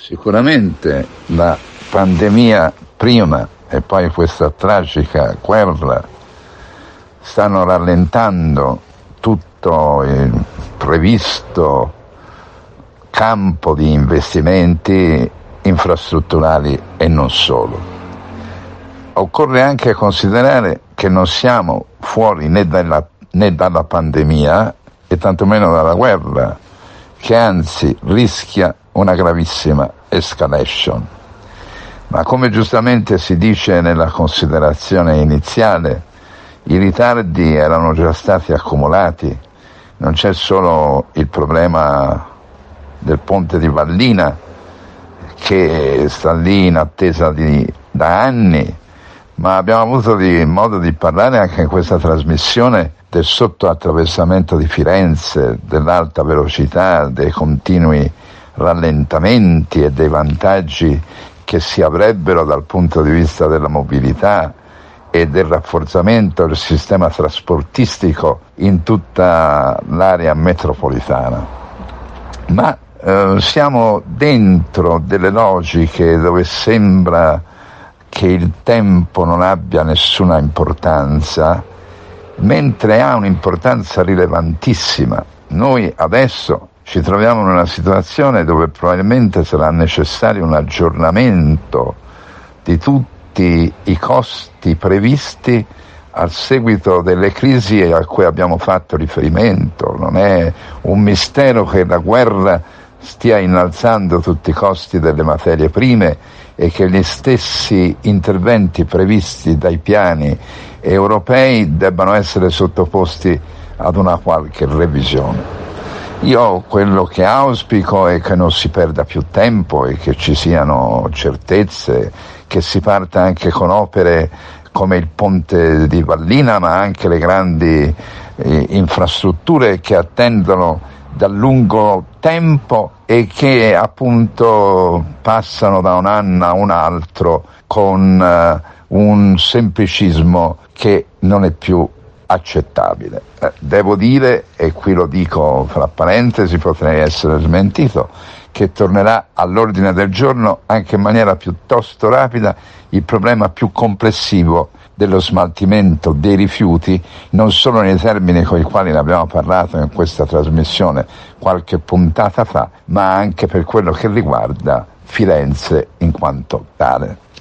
Sicuramente la pandemia prima e poi questa tragica guerra stanno rallentando tutto il previsto campo di investimenti infrastrutturali e non solo. Occorre anche considerare che non siamo fuori né dalla pandemia e tantomeno dalla guerra, che anzi rischia una gravissima escalation. Ma come giustamente si dice nella considerazione iniziale, i ritardi erano già stati accumulati. Non c'è solo il problema del ponte di Vallina, che sta lì in attesa da anni, ma abbiamo avuto modo di parlare anche in questa trasmissione del sottoattraversamento di Firenze, dell'alta velocità, dei continui rallentamenti e dei vantaggi che si avrebbero dal punto di vista della mobilità e del rafforzamento del sistema trasportistico in tutta l'area metropolitana. Ma siamo dentro delle logiche dove sembra che il tempo non abbia nessuna importanza, mentre ha un'importanza rilevantissima. Noi adesso ci troviamo in una situazione dove probabilmente sarà necessario un aggiornamento di tutti i costi previsti a seguito delle crisi a cui abbiamo fatto riferimento. Non è un mistero che la guerra stia innalzando tutti i costi delle materie prime e che gli stessi interventi previsti dai piani europei debbano essere sottoposti ad una qualche revisione. Io quello che auspico è che non si perda più tempo e che ci siano certezze, che si parta anche con opere come il ponte di Vallina, ma anche le grandi infrastrutture che attendono da lungo tempo e che appunto passano da un anno a un altro con un semplicismo che non è più accettabile. Devo dire, e qui lo dico fra parentesi, potrei essere smentito, che tornerà all'ordine del giorno anche in maniera piuttosto rapida il problema più complessivo dello smaltimento dei rifiuti, non solo nei termini con i quali ne abbiamo parlato in questa trasmissione qualche puntata fa, ma anche per quello che riguarda Firenze in quanto tale.